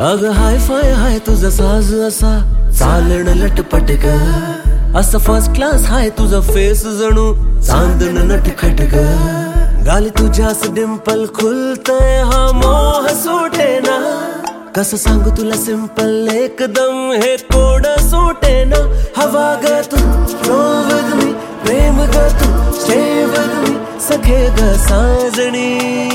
अग हाय फाय हाय तुझा साज असा चालण लटपट ग, असा फर्स्ट क्लास हाय तुझा फेस जणू चांदण नटखट ग. गाली तुझ्यास डिंपल खुलतय हा मोह सुटे ना, कसं सांगू तुला सिंपल एकदम हे कोड सुटे ना. हवा ग तू रो विथ मी, प्रेम ग तू स्टे विथ मी, सखे ग साजणी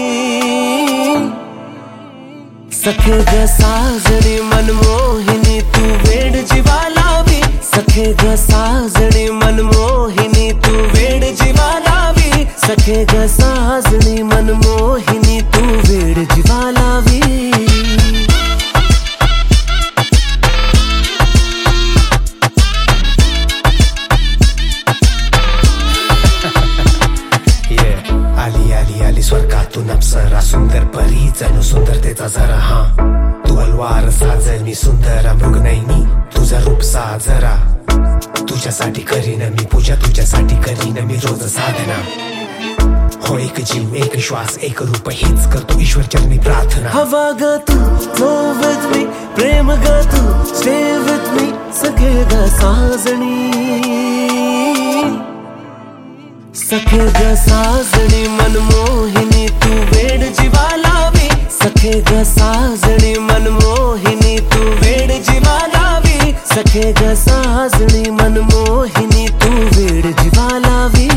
सखे ग साजणी मनमोहिनी तू वेड जीवा लावी. सखे ग साजणी मनमोहिनी तू वेड जीवा लावी. सखे ग साजणी मनमोहिनी तू वेड जीवा लावी. आली आली आली स्वर्गातून अप्सरा, सुंदर परी जणू सुंदरतेचा जरा. हा तू अलवार साजल मी सुंदर मृग नाही मी तुझा रूप साजरा. तुझ्यासाठी करीन मी पूजा, तुझ्यासाठी करीन मी रोज साधना. हो एक जीव एक श्वास एक रूप हेच करतो ईश्वर चरणी प्रार्थना. हवा ग तू रो विथ मी, प्रेम ग तू स्टे विथ मी, सखे ग साजणी सखे ग साजणी मनमोहिनी तू वेड जीवा लावी. सखे ग साजणी मनमोहिनी तू वेड जीवा लावी. सखे ग साजणी मनमोहिनी तू वेड जीवा लावी.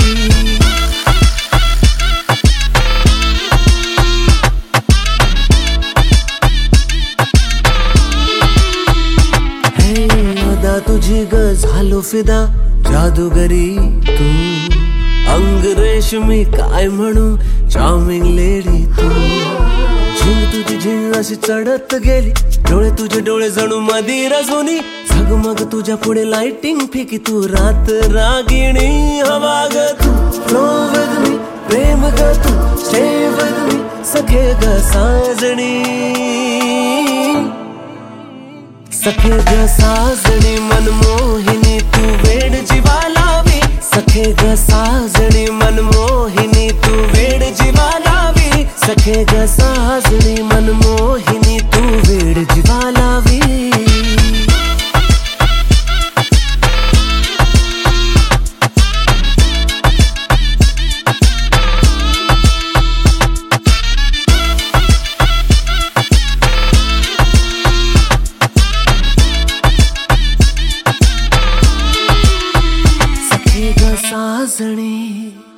हे अदा तुझी ग झालो फिदा, जादूगरी तू अंग रेशमी काय म्हणू चार्मिंग लेडी तू. झिंग तुझी झिंग अशी चढत गेली, डोळे तुझे डोळे जणू मदिरा जुनी, झगमग तुझ्या पुढे लाइटिंग फिकी तू रात रागिणी. हवा ग तू फ्लो विथ मी, प्रेम ग तू स्टे विथ मी, सखे ग साजणी सखे ग साजणी मनमोहिनी तू वेड जीवा लावी. सखे ग साजणी मनमोहिनी तू वेड जीवा लावी. सखे ग साजणी मनमोहिनी तू वेड जीवा लावी. सखे ग साजणी